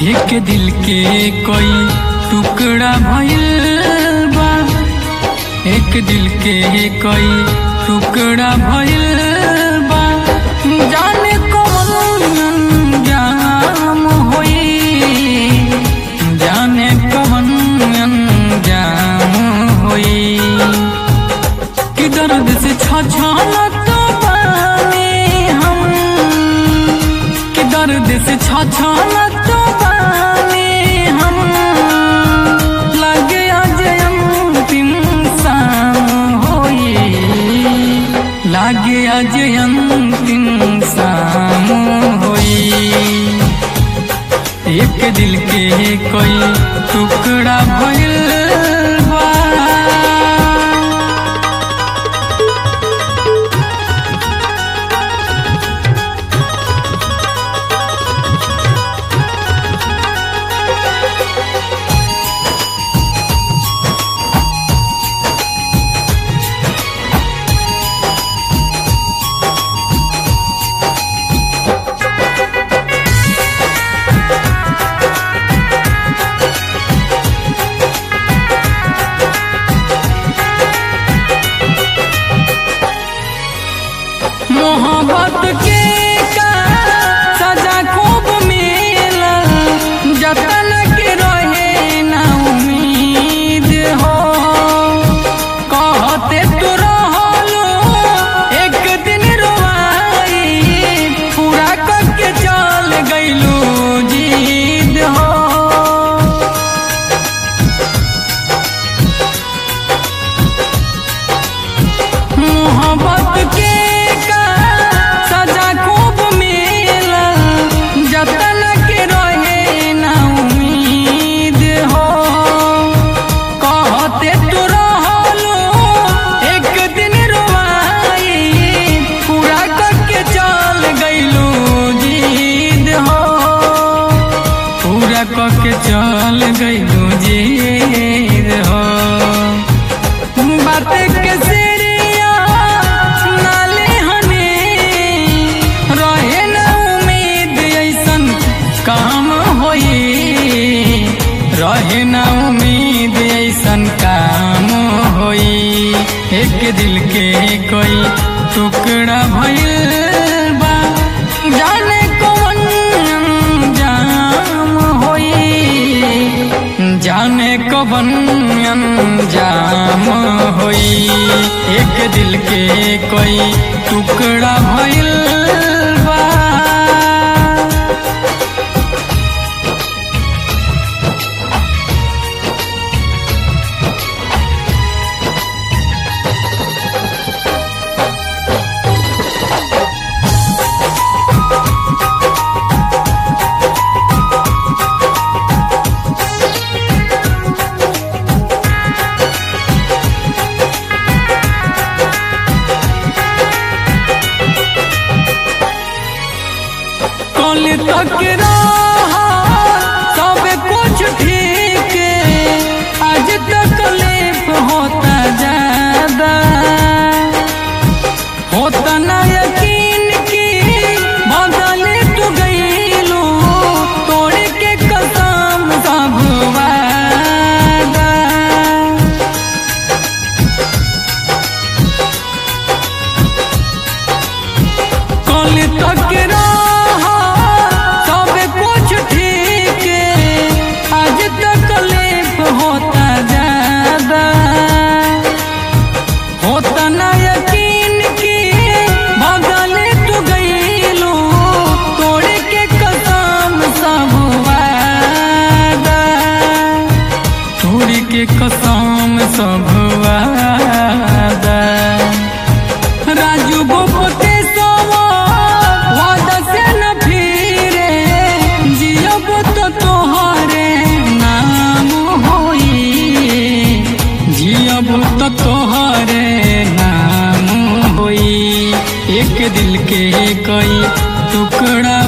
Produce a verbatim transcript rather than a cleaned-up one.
एक दिल के कोई टुकड़ा भइल बा, एक दिल के कोई टुकड़ा भइल बा। जाने कौन अंजाम होई, जाने कौन अंजाम होई। कि दर्द से छछलत बानी हम, कि दर्द से छछलत लागे आज अंतिम शाम होई। एक दिल के कोई टुकड़ा भइल बा। मोहब्बत के का सजा खूब मिलल, जतन के रहे ना उम्मीद हो। कहते तू रहलो एक दिन रोवाई, पूरा करके चल गइलू जिद हो। मोहब्बत के के चल गइलू जीर हो। बात के सिरिया नाले हने रहे ना उम्मीद ऐसन काम होई, रहे ना उम्मीद ऐसन काम होई। एक दिल के कोई टुकड़ा भइल बा, जाने जाने कौन अंजाम होई। एक दिल के कोई टुकड़ा भइल बा। तक रहा सब कुछ ठीक, आज तकलीफ होता ज्यादा। होता ना यकीन की बदल तू गइलू, तोड़ के कसम सब वादा। कल तक के कसम सब वादा। राजू गोपते सवा वादा से न फिरे, जियब तो तोहरे नाम होई, जियब तो तोहरे नाम होई। एक दिल के कोई टुकड़ा